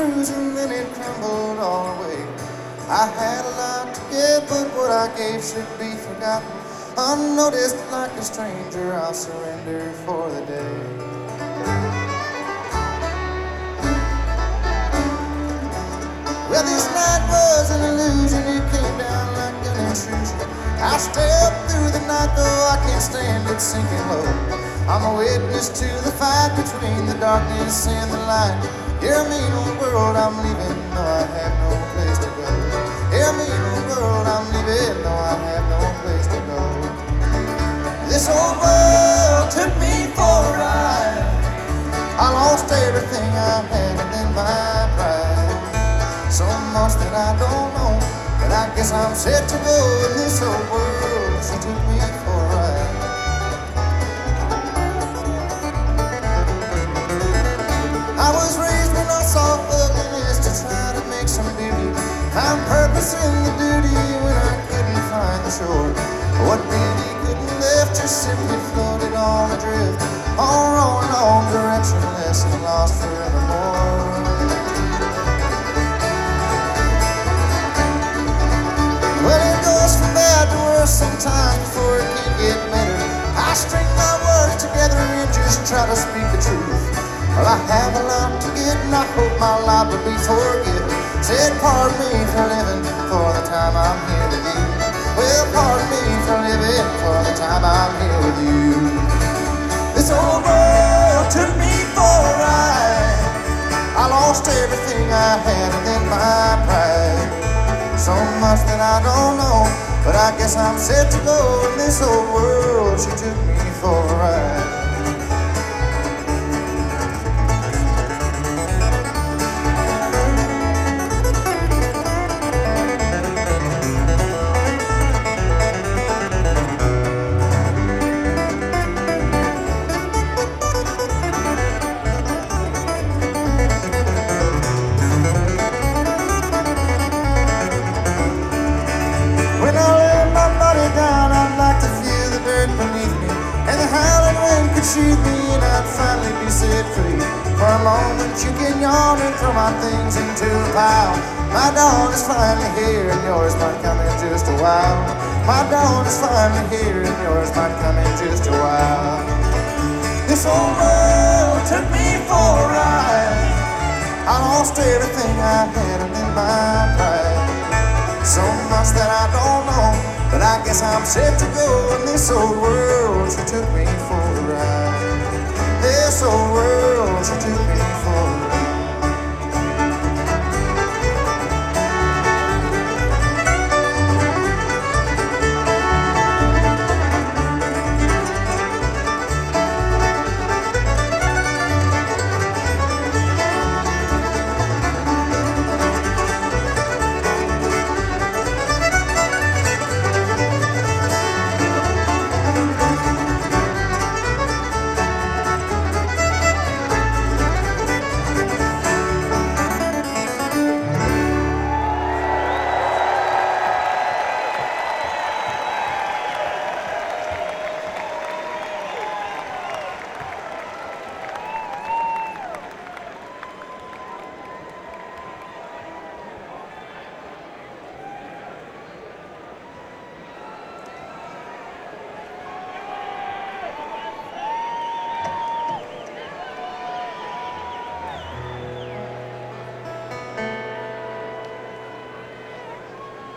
cruising, then it crumbled all away. I had a lot to give, but what I gave should be forgotten. Unnoticed like a stranger, I'll surrender for the day. Well, this night was an illusion, it came down like an intrusion. I stepped through the night, though I can't stand it sinking low. I'm a witness to the fight between the darkness and the light. Hear me, old world, I'm leaving, though I have no place to go. Hear me, old world, I'm leaving, though I have no place to go. This old world took me for a ride. I lost everything I had and then my pride. So much that I don't know, but I guess I'm set to go in this old world. She took me for a ride. I was raised when I saw ugliness to try to make some beauty. Found purpose in the duty when I couldn't find the shore. What beauty couldn't lift just simply floated on adrift, all wrong, directionless and lost forevermore. Well, it goes from bad to worse sometimes before it can get better. I string my words together and just try to speak the truth. Well, I have a lot to get and I hope my life will be forgiven. Said pardon me for living for the time I'm here with you. Well, pardon me for living for the time I'm here with you. This old world took me for a ride. I lost everything I had and then my pride. So much that I don't know, but I guess I'm set to go in this old world. She took me for a ride. When I lay my body down, I'd like to feel the dirt beneath me, and the howling wind could shoot me, and I'd finally be set free. For a moment you can yawn and throw my things into a pile. My dawn is finally here, and yours might come in just a while. My dawn is finally here, and yours might come in just a while. This old world took me for a ride. I lost everything I had and then my pride. So much that I don't know, but I guess I'm set to go in this old world. She took me for a ride. This old world, she took me for a ride.